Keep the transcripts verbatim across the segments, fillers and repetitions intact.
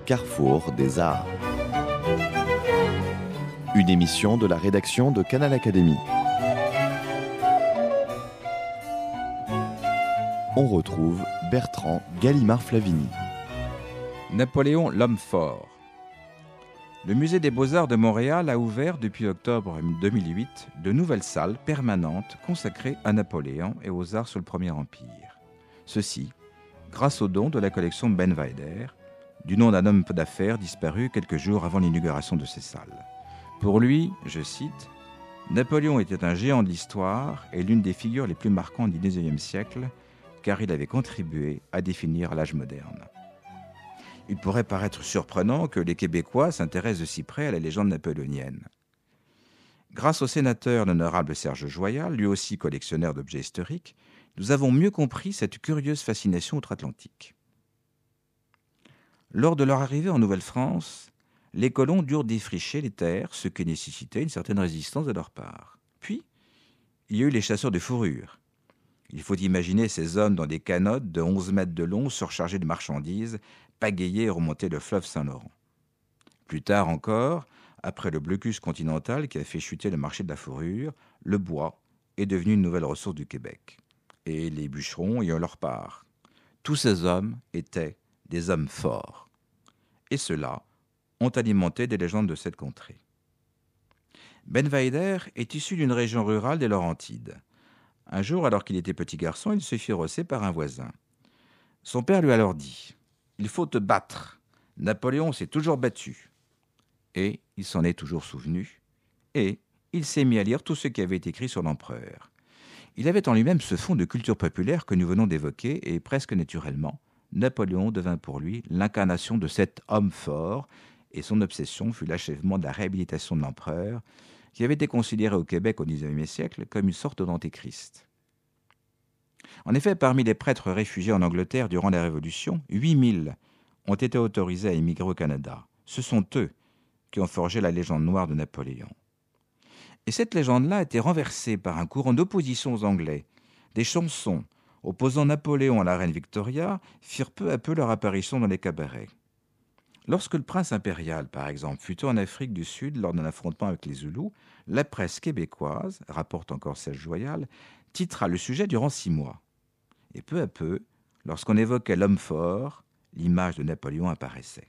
carrefour des arts. Une émission de la rédaction de Canal Académie. On retrouve Bertrand Gallimard-Flavigny. Napoléon, l'homme fort. Le Musée des Beaux-Arts de Montréal a ouvert depuis octobre deux mille huit de nouvelles salles permanentes consacrées à Napoléon et aux arts sous le Premier Empire. Ceci grâce au don de la collection Ben Weider, du nom d'un homme d'affaires disparu quelques jours avant l'inauguration de ces salles. Pour lui, je cite, « Napoléon était un géant de l'histoire et l'une des figures les plus marquantes du dix-neuvième siècle, car il avait contribué à définir l'âge moderne. » Il pourrait paraître surprenant que les Québécois s'intéressent de si près à la légende napoléonienne. Grâce au sénateur l'honorable Serge Joyal, lui aussi collectionneur d'objets historiques, nous avons mieux compris cette curieuse fascination outre-Atlantique. Lors de leur arrivée en Nouvelle-France, les colons durent défricher les terres, ce qui nécessitait une certaine résistance de leur part. Puis, il y a eu les chasseurs de fourrure. Il faut imaginer ces hommes dans des canottes de onze mètres de long, surchargés de marchandises, pagayer et remonter le fleuve Saint-Laurent. Plus tard encore, après le blocus continental qui a fait chuter le marché de la fourrure, le bois est devenu une nouvelle ressource du Québec. Et les bûcherons y ont leur part. Tous ces hommes étaient des hommes forts. Et ceux-là ont alimenté des légendes de cette contrée. Ben Weider est issu d'une région rurale des Laurentides. Un jour, alors qu'il était petit garçon, il se fit rosser par un voisin. Son père lui a alors dit « Il faut te battre. Napoléon s'est toujours battu. » Et il s'en est toujours souvenu. Et il s'est mis à lire tout ce qui avait été écrit sur l'empereur. Il avait en lui-même ce fond de culture populaire que nous venons d'évoquer et presque naturellement, Napoléon devint pour lui l'incarnation de cet homme fort et son obsession fut l'achèvement de la réhabilitation de l'empereur qui avait été considéré au Québec au dix-neuvième siècle comme une sorte d'antéchrist. En effet, parmi les prêtres réfugiés en Angleterre durant la Révolution, huit mille ont été autorisés à émigrer au Canada. Ce sont eux qui ont forgé la légende noire de Napoléon. Et cette légende-là a été renversée par un courant d'opposition aux Anglais. Des chansons opposant Napoléon à la reine Victoria firent peu à peu leur apparition dans les cabarets. Lorsque le prince impérial, par exemple, fut en Afrique du Sud lors d'un affrontement avec les Zoulous, la presse québécoise, rapporte encore Serge Joyal, titra le sujet durant six mois. Et peu à peu, lorsqu'on évoquait l'homme fort, l'image de Napoléon apparaissait.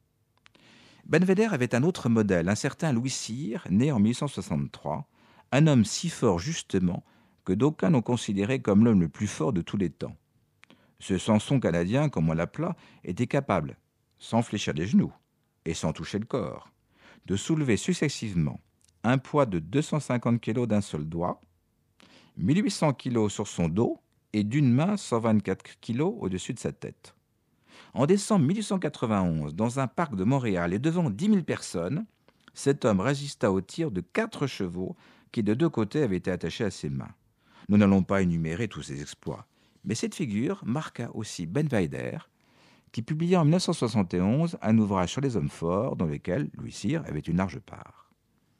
Ben Weider avait un autre modèle, un certain Louis Cyr, né en mille huit cent soixante-trois, un homme si fort justement que d'aucuns l'ont considéré comme l'homme le plus fort de tous les temps. Ce Samson canadien, comme on l'appela, était capable, sans fléchir les genoux et sans toucher le corps, de soulever successivement un poids de deux cent cinquante kilos d'un seul doigt, mille huit cents kilos sur son dos et d'une main cent vingt-quatre kilos au-dessus de sa tête. En décembre mille huit cent quatre-vingt-onze, dans un parc de Montréal et devant dix mille personnes, cet homme résista au tir de quatre chevaux qui de deux côtés avaient été attachés à ses mains. Nous n'allons pas énumérer tous ses exploits, mais cette figure marqua aussi Ben Weider, qui publia en mille neuf cent soixante et onze un ouvrage sur les hommes forts dans lequel Louis Cyr avait une large part.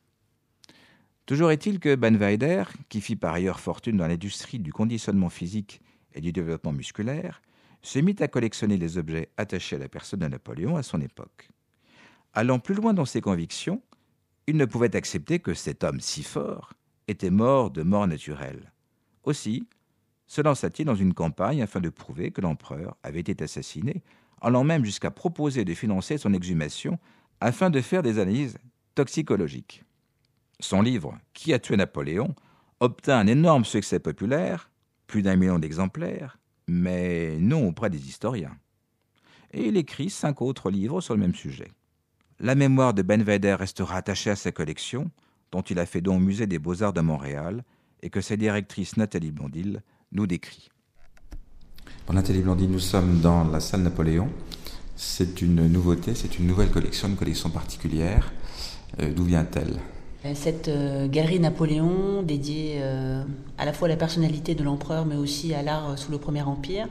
Toujours est-il que Ben Weider, qui fit par ailleurs fortune dans l'industrie du conditionnement physique et du développement musculaire, se mit à collectionner les objets attachés à la personne de Napoléon à son époque. Allant plus loin dans ses convictions, il ne pouvait accepter que cet homme si fort était mort de mort naturelle. Aussi, se lança-t-il dans une campagne afin de prouver que l'empereur avait été assassiné, allant même jusqu'à proposer de financer son exhumation afin de faire des analyses toxicologiques. Son livre « Qui a tué Napoléon » obtint un énorme succès populaire, plus d'un million d'exemplaires, mais non auprès des historiens. Et il écrit cinq autres livres sur le même sujet. La mémoire de Ben Weider restera attachée à sa collection, dont il a fait don au Musée des Beaux-Arts de Montréal, et que sa directrice Nathalie Blondil nous décrit. Pour Nathalie Blondil, nous sommes dans la salle Napoléon. C'est une nouveauté, c'est une nouvelle collection, une collection particulière. Euh, d'où vient-elle ? Cette euh, galerie Napoléon, dédiée euh, à la fois à la personnalité de l'empereur, mais aussi à l'art euh, sous le Premier Empire,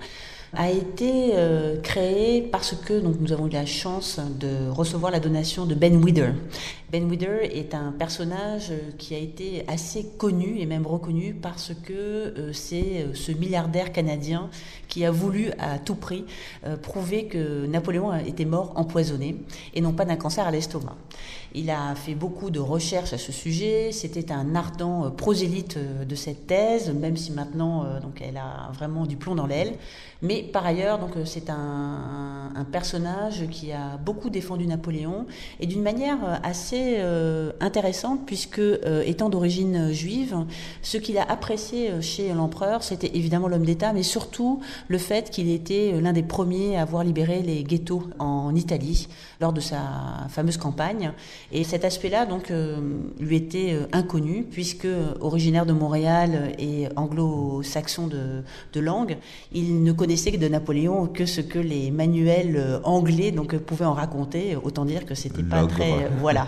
a été euh, créé parce que donc, nous avons eu la chance de recevoir la donation de Ben Weider. Ben Weider est un personnage qui a été assez connu et même reconnu parce que euh, c'est ce milliardaire canadien qui a voulu à tout prix euh, prouver que Napoléon était mort empoisonné et non pas d'un cancer à l'estomac. Il a fait beaucoup de recherches à ce sujet, c'était un ardent prosélyte de cette thèse, même si maintenant euh, donc, elle a vraiment du plomb dans l'aile. Mais par ailleurs, donc, c'est un, un personnage qui a beaucoup défendu Napoléon et d'une manière assez euh, intéressante puisque, euh, étant d'origine juive, ce qu'il a apprécié chez l'empereur, c'était évidemment l'homme d'État, mais surtout le fait qu'il était l'un des premiers à avoir libéré les ghettos en Italie lors de sa fameuse campagne. Et cet aspect-là, donc, euh, lui était euh, inconnu puisque, euh, originaire de Montréal et anglo-saxon de, de langue, il ne connaissait de Napoléon que ce que les manuels anglais donc pouvaient en raconter. Autant dire que c'était pas L'ogre. très euh, voilà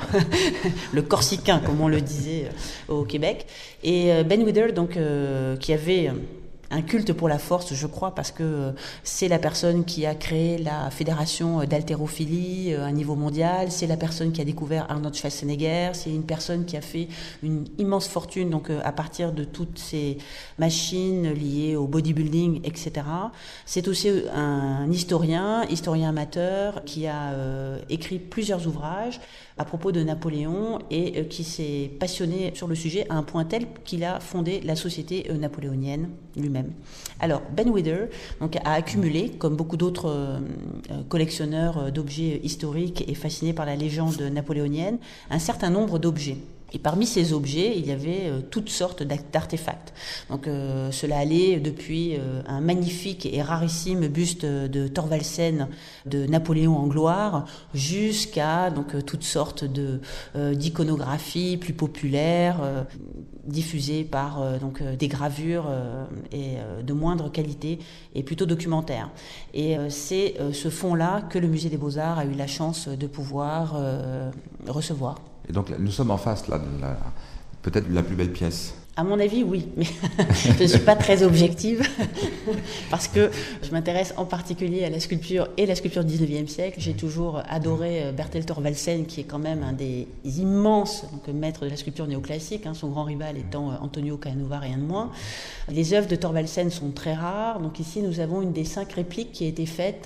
le corsicain comme on le disait euh, au Québec. Et euh, Ben Weider donc euh, qui avait euh, un culte pour la force, je crois, parce que c'est la personne qui a créé la fédération d'haltérophilie à niveau mondial, c'est la personne qui a découvert Arnold Schwarzenegger, c'est une personne qui a fait une immense fortune donc à partir de toutes ces machines liées au bodybuilding, et cetera. C'est aussi un historien, historien amateur, qui a euh, écrit plusieurs ouvrages à propos de Napoléon et euh, qui s'est passionné sur le sujet à un point tel qu'il a fondé la société euh, napoléonienne lui-même. Alors, Ben Weider donc, a accumulé, comme beaucoup d'autres euh, collectionneurs d'objets historiques et fascinés par la légende napoléonienne, un certain nombre d'objets. Et parmi ces objets, il y avait euh, toutes sortes d'artefacts. Donc, euh, cela allait depuis euh, un magnifique et rarissime buste de Thorvaldsen de Napoléon en gloire, jusqu'à donc euh, toutes sortes de euh, d'iconographies plus populaires, euh, diffusées par euh, donc euh, des gravures euh, et euh, de moindre qualité et plutôt documentaires. Et euh, c'est euh, ce fonds-là que le Musée des Beaux-Arts a eu la chance de pouvoir euh, recevoir. Et donc nous sommes en face là, de la, peut-être de la plus belle pièce. À mon avis, oui, mais je ne suis pas très objective parce que je m'intéresse en particulier à la sculpture et la sculpture du dix-neuvième siècle. J'ai toujours adoré Bertel Thorvaldsen, qui est quand même un des immenses donc, maîtres de la sculpture néoclassique, hein, son grand rival étant Antonio Canova, rien de moins. Les œuvres de Thorvaldsen sont très rares, donc ici nous avons une des cinq répliques qui a été faite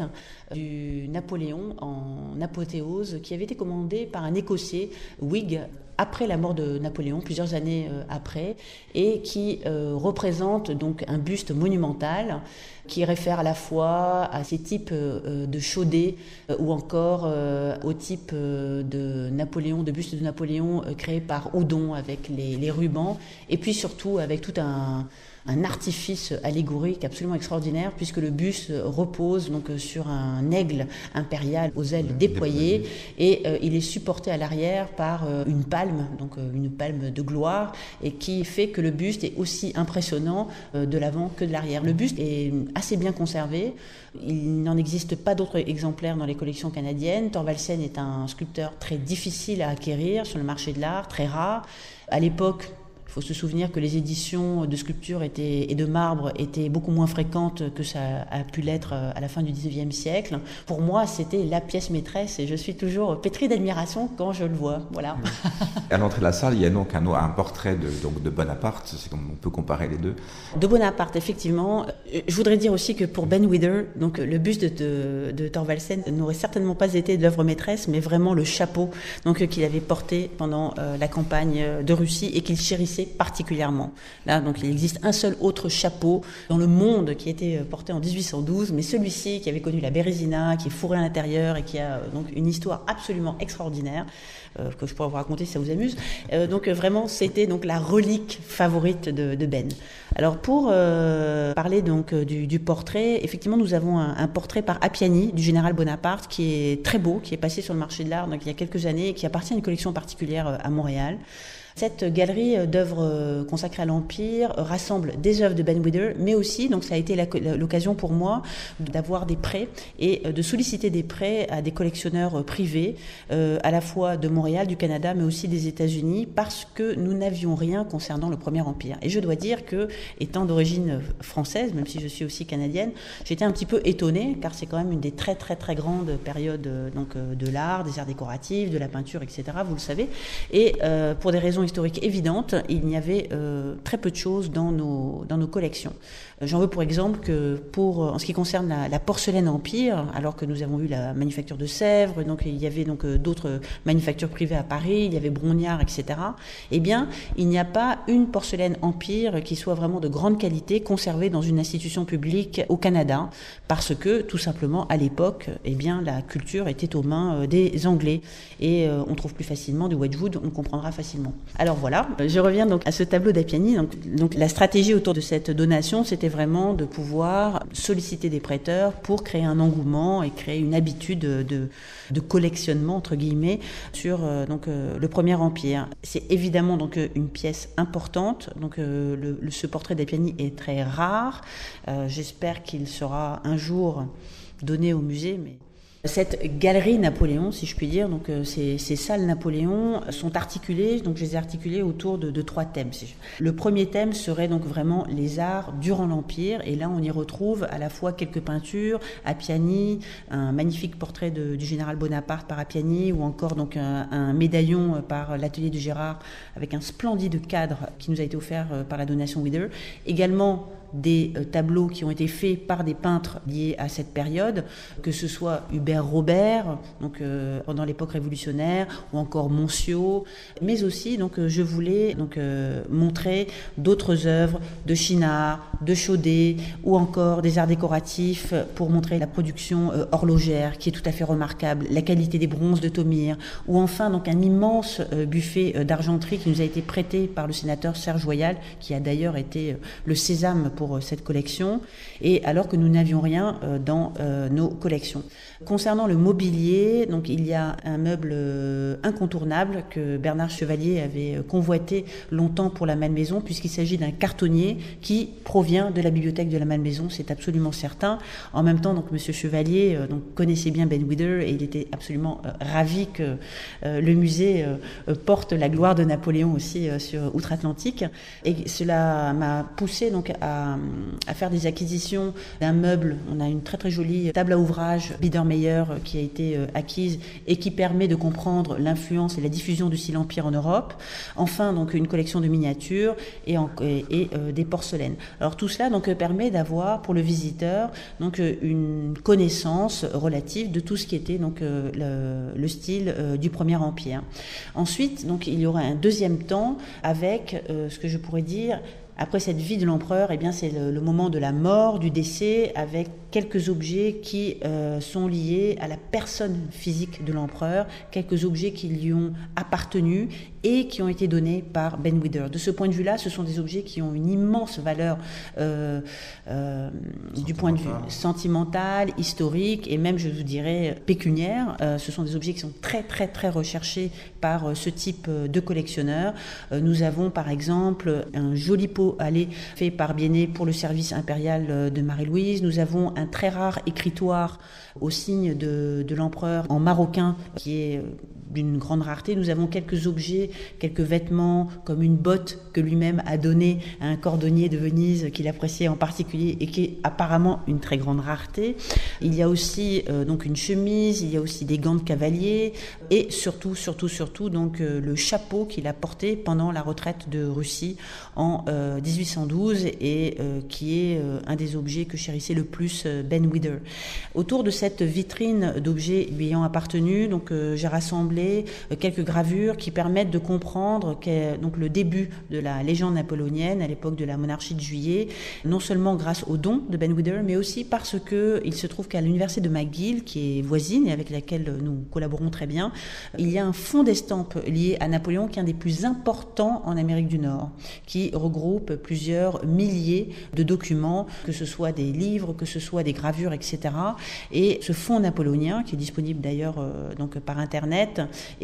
du Napoléon en apothéose, qui avait été commandée par un Écossais, Whig, après la mort de Napoléon, plusieurs années euh, après, et qui euh, représente donc un buste monumental qui réfère à la fois à ces types euh, de chaudets euh, ou encore euh, au type euh, de Napoléon, de buste de Napoléon euh, créé par Houdon avec les, les rubans, et puis surtout avec tout un un artifice allégorique absolument extraordinaire puisque le buste repose donc sur un aigle impérial aux ailes déployées et euh, il est supporté à l'arrière par euh, une palme, donc euh, une palme de gloire, et qui fait que le buste est aussi impressionnant euh, de l'avant que de l'arrière. Le buste est assez bien conservé. Il n'en existe pas d'autres exemplaires dans les collections canadiennes. Thorvaldsen est un sculpteur très difficile à acquérir sur le marché de l'art, très rare. À l'époque, il faut se souvenir que les éditions de sculpture étaient, et de marbre étaient beaucoup moins fréquentes que ça a pu l'être à la fin du dix-neuvième siècle. Pour moi, c'était la pièce maîtresse et je suis toujours pétrie d'admiration quand je le vois. Voilà. À l'entrée de la salle, il y a donc un, un portrait de, donc de Bonaparte. C'est comme on peut comparer les deux. De Bonaparte, effectivement. Je voudrais dire aussi que pour Ben Weider, donc le buste de, de Thorvaldsen n'aurait certainement pas été de l'œuvre maîtresse, mais vraiment le chapeau donc qu'il avait porté pendant euh, la campagne de Russie et qu'il chérissait particulièrement. Là, donc, il existe un seul autre chapeau dans le monde qui a été porté en dix-huit cent douze, mais celui-ci qui avait connu la Bérésina, qui est fourré à l'intérieur et qui a donc une histoire absolument extraordinaire euh, que je pourrais vous raconter si ça vous amuse. Euh, donc, vraiment, c'était donc la relique favorite de, de Ben. Alors, pour euh, parler donc du, du portrait, effectivement, nous avons un, un portrait par Appiani du général Bonaparte qui est très beau, qui est passé sur le marché de l'art donc il y a quelques années et qui appartient à une collection particulière à Montréal. Cette galerie d'œuvres consacrées à l'Empire rassemble des œuvres de Ben Weider, mais aussi, donc ça a été la, l'occasion pour moi d'avoir des prêts et de solliciter des prêts à des collectionneurs privés, euh, à la fois de Montréal, du Canada, mais aussi des États-Unis, parce que nous n'avions rien concernant le Premier Empire. Et je dois dire que, étant d'origine française, même si je suis aussi canadienne, j'étais un petit peu étonnée, car c'est quand même une des très très très grandes périodes donc, de l'art, des arts décoratifs, de la peinture, et cetera, vous le savez. Et euh, pour des raisons historiques évidentes, il y avait euh, très peu de choses dans nos, dans nos collections. J'en veux pour exemple que pour, en ce qui concerne la, la porcelaine Empire, alors que nous avons eu la manufacture de Sèvres, donc il y avait donc d'autres manufactures privées à Paris, il y avait Brognard, et cetera. Eh bien, il n'y a pas une porcelaine Empire qui soit vraiment de grande qualité conservée dans une institution publique au Canada, parce que tout simplement à l'époque, eh bien la culture était aux mains des Anglais et euh, on trouve plus facilement du Wedgwood, on comprendra facilement. Alors voilà, je reviens donc à ce tableau d'Appiani. Donc, donc la stratégie autour de cette donation, c'était vraiment de pouvoir solliciter des prêteurs pour créer un engouement et créer une habitude de, de collectionnement entre guillemets sur euh, donc euh, le Premier Empire. C'est évidemment donc une pièce importante. Donc euh, le, le, ce portrait d'Appiani est très rare. Euh, j'espère qu'il sera un jour donné au musée, mais cette galerie Napoléon, si je puis dire, donc euh, ces, ces salles Napoléon sont articulées, donc je les ai articulées autour de, de trois thèmes. Le premier thème serait donc vraiment les arts durant l'Empire, et là on y retrouve à la fois quelques peintures, Appiani, un magnifique portrait de, du général Bonaparte par Appiani, ou encore donc un, un médaillon par l'atelier de Gérard avec un splendide cadre qui nous a été offert par la donation Weider. Également des tableaux qui ont été faits par des peintres liés à cette période, que ce soit Hubert Robert, donc euh, pendant l'époque révolutionnaire, ou encore Monsiau, mais aussi donc euh, je voulais donc euh, montrer d'autres œuvres de Chinard, de Chaudet, ou encore des arts décoratifs pour montrer la production euh, horlogère qui est tout à fait remarquable, la qualité des bronzes de Thomire, ou enfin donc un immense euh, buffet euh, d'argenterie qui nous a été prêté par le sénateur Serge Voyal, qui a d'ailleurs été euh, le sésame pour pour cette collection, et alors que nous n'avions rien euh, dans euh, nos collections. Concernant le mobilier, donc il y a un meuble euh, incontournable que Bernard Chevalier avait convoité longtemps pour la Malmaison, puisqu'il s'agit d'un cartonnier qui provient de la bibliothèque de la Malmaison, c'est absolument certain. En même temps, donc Monsieur Chevalier euh, donc, connaissait bien Ben Weider, et il était absolument euh, ravi que euh, le musée euh, porte la gloire de Napoléon aussi euh, sur outre-Atlantique, et cela m'a poussé donc à à faire des acquisitions d'un meuble. On a une très très jolie table à ouvrage Biedermeier qui a été acquise et qui permet de comprendre l'influence et la diffusion du style Empire en Europe. Enfin, donc une collection de miniatures et, en, et, et euh, des porcelaines. Alors tout cela donc permet d'avoir pour le visiteur donc une connaissance relative de tout ce qui était donc euh, le, le style euh, du Premier Empire. Ensuite, donc il y aura un deuxième temps avec euh, ce que je pourrais dire. Après cette vie de l'empereur, eh bien c'est le, le moment de la mort, du décès, avec quelques objets qui euh, sont liés à la personne physique de l'empereur, quelques objets qui lui ont appartenu et qui ont été donnés par Ben Weider. De ce point de vue-là, ce sont des objets qui ont une immense valeur euh, euh, du point de vue sentimental, historique et même, je vous dirais, pécuniaire. Euh, ce sont des objets qui sont très, très, très recherchés par euh, ce type de collectionneurs. Euh, nous avons, par exemple, un joli pot allé fait par Biennet pour le service impérial de Marie-Louise. Nous avons un très rare écritoire au signe de, de l'empereur en maroquin qui est d'une grande rareté. Nous avons quelques objets, quelques vêtements, comme une botte que lui-même a donnée à un cordonnier de Venise qu'il appréciait en particulier et qui est apparemment une très grande rareté. Il y a aussi euh, donc une chemise, il y a aussi des gants de cavalier et surtout, surtout, surtout donc euh, le chapeau qu'il a porté pendant la retraite de Russie en euh, dix-huit cent douze et euh, qui est euh, un des objets que chérissait le plus euh, Ben Weider. Autour de cette vitrine d'objets lui ayant appartenu, donc euh, j'ai rassemblé quelques gravures qui permettent de comprendre que, donc, le début de la légende napoléonienne à l'époque de la monarchie de Juillet, non seulement grâce aux dons de Ben Weider, mais aussi parce qu'il se trouve qu'à l'université de McGill, qui est voisine et avec laquelle nous collaborons très bien, il y a un fonds d'estampes lié à Napoléon qui est un des plus importants en Amérique du Nord, qui regroupe plusieurs milliers de documents, que ce soit des livres, que ce soit des gravures, et cetera. Et ce fonds napoléonien, qui est disponible d'ailleurs euh, donc par Internet, est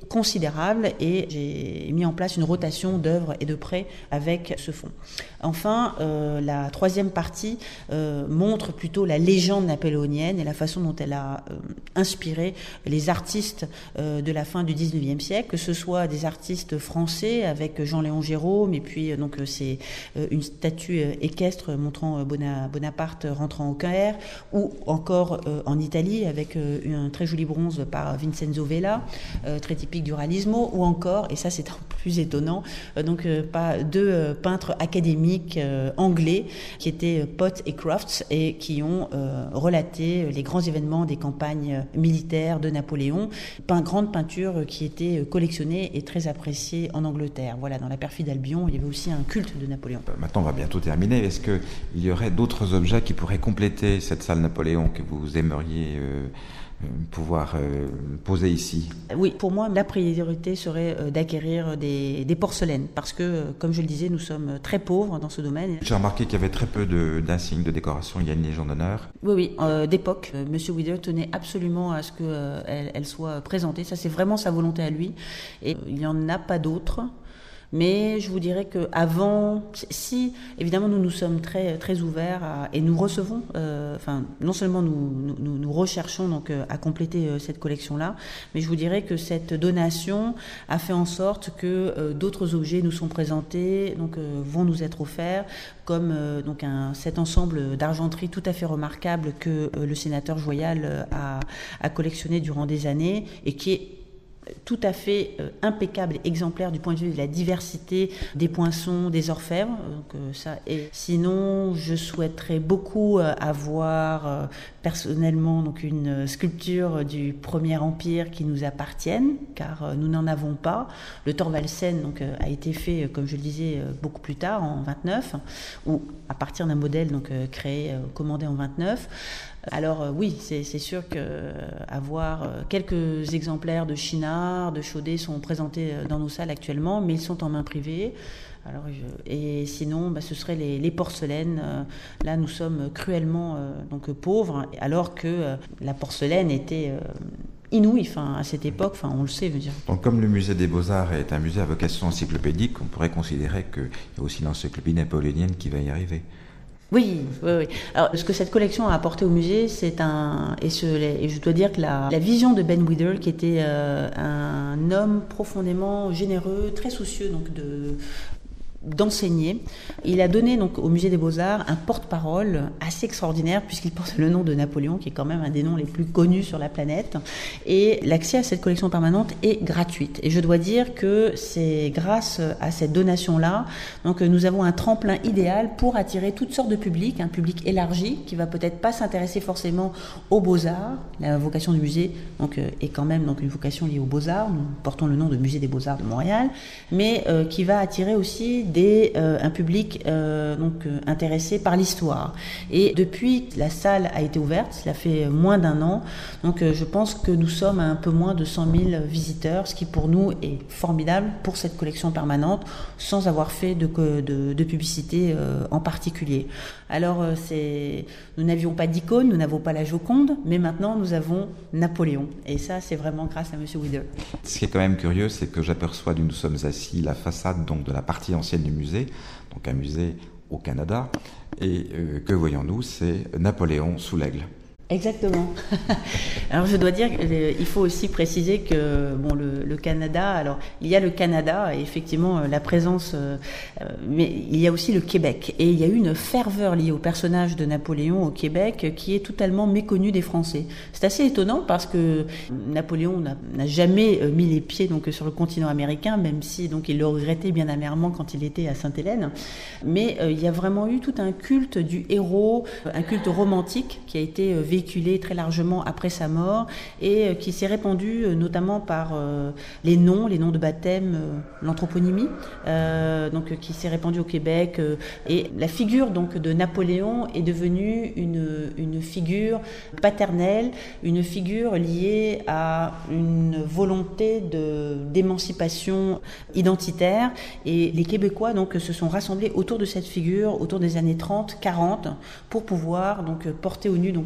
considérable et j'ai mis en place une rotation d'œuvres et de prêts avec ce fonds. Enfin, euh, la troisième partie euh, montre plutôt la légende napoléonienne et la façon dont elle a euh, inspiré les artistes euh, de la fin du dix-neuvième siècle, que ce soit des artistes français avec Jean-Léon Gérôme et puis donc c'est euh, une statue équestre montrant Bonaparte rentrant au Caire, ou encore euh, en Italie avec euh, un très joli bronze par Vincenzo Vella, euh, très typique du Realismo, ou encore, et ça c'est un peu plus étonnant, euh, donc euh, pas deux euh, peintres académiques euh, anglais qui étaient Pott et Crofts et qui ont euh, relaté les grands événements des campagnes militaires de Napoléon, peint grande peinture qui était collectionnée et très appréciée en Angleterre. Voilà, dans la perfide Albion, il y avait aussi un culte de Napoléon. Maintenant, on va bientôt terminer. Est-ce qu'il y aurait d'autres objets qui pourraient compléter cette salle Napoléon que vous aimeriez euh, pouvoir euh, poser ici? Oui, pour moi, la priorité serait euh, d'acquérir des, des porcelaines parce que, euh, comme je le disais, nous sommes très pauvres dans ce domaine. J'ai remarqué qu'il y avait très peu de, d'insignes, de décorations. Il y a une légion d'honneur. Oui, oui, euh, d'époque. Euh, Monsieur Wither tenait absolument à ce qu'elle euh, elle soit présentée. Ça, c'est vraiment sa volonté à lui. Et euh, il n'y en a pas d'autres. Mais je vous dirais qu'avant, si évidemment nous nous sommes très très ouverts à, et nous recevons, euh, enfin non seulement nous nous, nous recherchons donc à compléter euh, cette collection-là, mais je vous dirais que cette donation a fait en sorte que euh, d'autres objets nous sont présentés, donc euh, vont nous être offerts, comme euh, donc un cet ensemble d'argenterie tout à fait remarquable que euh, le sénateur Joyal euh, a a collectionné durant des années et qui est tout à fait euh, impeccable et exemplaire du point de vue de la diversité des poinçons, des orfèvres. Donc, euh, ça. Et sinon, je souhaiterais beaucoup euh, avoir euh, personnellement donc une sculpture du Premier Empire qui nous appartienne, car euh, nous n'en avons pas. Le Thorvaldsen donc euh, a été fait, euh, comme je le disais, euh, beaucoup plus tard, en vingt-neuf, ou à partir d'un modèle donc euh, créé, euh, commandé en vingt-neuf. Alors euh, oui, c'est, c'est sûr qu'avoir euh, quelques exemplaires de Chinard, de Chaudet sont présentés dans nos salles actuellement, mais ils sont en main privée. Alors, je, et sinon, bah, ce seraient les, les porcelaines. Euh, là, nous sommes cruellement euh, donc, pauvres, alors que euh, la porcelaine était... Euh, inouï, enfin, à cette époque, enfin, on le sait. Je veux dire. Donc, comme le musée des Beaux-Arts est un musée à vocation encyclopédique, on pourrait considérer qu'il y a aussi l'encyclopédie napoléonienne qui va y arriver. Oui, oui, oui. Alors, ce que cette collection a apporté au musée, c'est un... Et, ce, et je dois dire que la, la vision de Ben Wither, qui était euh, un homme profondément généreux, très soucieux donc de... d'enseigner. Il a donné donc au Musée des Beaux-Arts un porte-parole assez extraordinaire puisqu'il porte le nom de Napoléon, qui est quand même un des noms les plus connus sur la planète. Et l'accès à cette collection permanente est gratuite. Et je dois dire que c'est grâce à cette donation-là, donc nous avons un tremplin idéal pour attirer toutes sortes de publics, un public élargi qui va peut-être pas s'intéresser forcément aux Beaux-Arts. La vocation du musée donc est quand même donc une vocation liée aux Beaux-Arts. Nous portons le nom de Musée des Beaux-Arts de Montréal, mais euh, qui va attirer aussi Des, euh, un public euh, donc euh, intéressé par l'histoire. Et depuis la salle a été ouverte, cela fait moins d'un an, donc euh, je pense que nous sommes à un peu moins de cent mille visiteurs, ce qui pour nous est formidable pour cette collection permanente, sans avoir fait de, de, de publicité euh, en particulier. Alors euh, c'est, nous n'avions pas d'icône, nous n'avons pas la Joconde, mais maintenant nous avons Napoléon. Et ça, c'est vraiment grâce à Monsieur Wither. Ce qui est quand même curieux, c'est que j'aperçois d'où nous sommes assis la façade donc de la partie ancienne du musée, donc un musée au Canada, et euh, que voyons-nous, c'est Napoléon sous l'aigle. Exactement. Alors je dois dire qu'il faut aussi préciser que bon le, le Canada, alors il y a le Canada et effectivement la présence, euh, mais il y a aussi le Québec et il y a eu une ferveur liée au personnage de Napoléon au Québec qui est totalement méconnue des Français. C'est assez étonnant parce que Napoléon n'a, n'a jamais mis les pieds donc sur le continent américain, même si donc il le regrettait bien amèrement quand il était à Sainte-Hélène. Mais euh, il y a vraiment eu tout un culte du héros, un culte romantique qui a été vécu véhiculé très largement après sa mort et qui s'est répandu notamment par euh, les noms, les noms de baptême, euh, l'anthroponymie, euh, donc qui s'est répandu au Québec. Euh, et la figure donc de Napoléon est devenue une, une figure paternelle, une figure liée à une volonté de, d'émancipation identitaire. Et les Québécois donc se sont rassemblés autour de cette figure autour des années trente, quarante pour pouvoir donc porter au nu donc Napoléon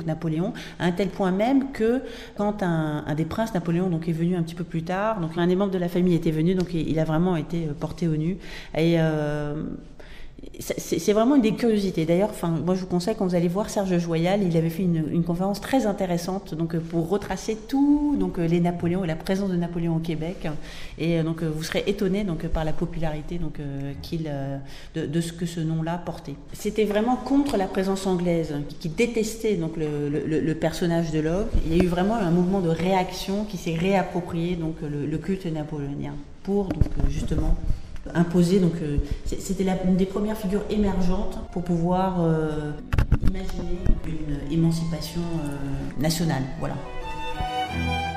Napoléon, à un tel point même que quand un, un des princes, Napoléon, donc, est venu un petit peu plus tard, donc un des membres de la famille était venu, donc il a vraiment été porté au nu. Et euh, c'est, c'est vraiment une des curiosités. D'ailleurs, enfin, moi je vous conseille, quand vous allez voir Serge Joyal, il avait fait une, une conférence très intéressante donc, pour retracer tout donc, les Napoléons et la présence de Napoléon au Québec. Et donc vous serez étonné donc, par la popularité donc, qu'il, de, de ce que ce nom-là portait. C'était vraiment contre la présence anglaise, qui détestait donc, le, le, le personnage de Locke. Il y a eu vraiment un mouvement de réaction qui s'est réapproprié donc, le, le culte napoléonien pour donc, justement imposé, donc euh, c'était la, une des premières figures émergentes pour pouvoir euh, imaginer une émancipation euh, nationale. Voilà.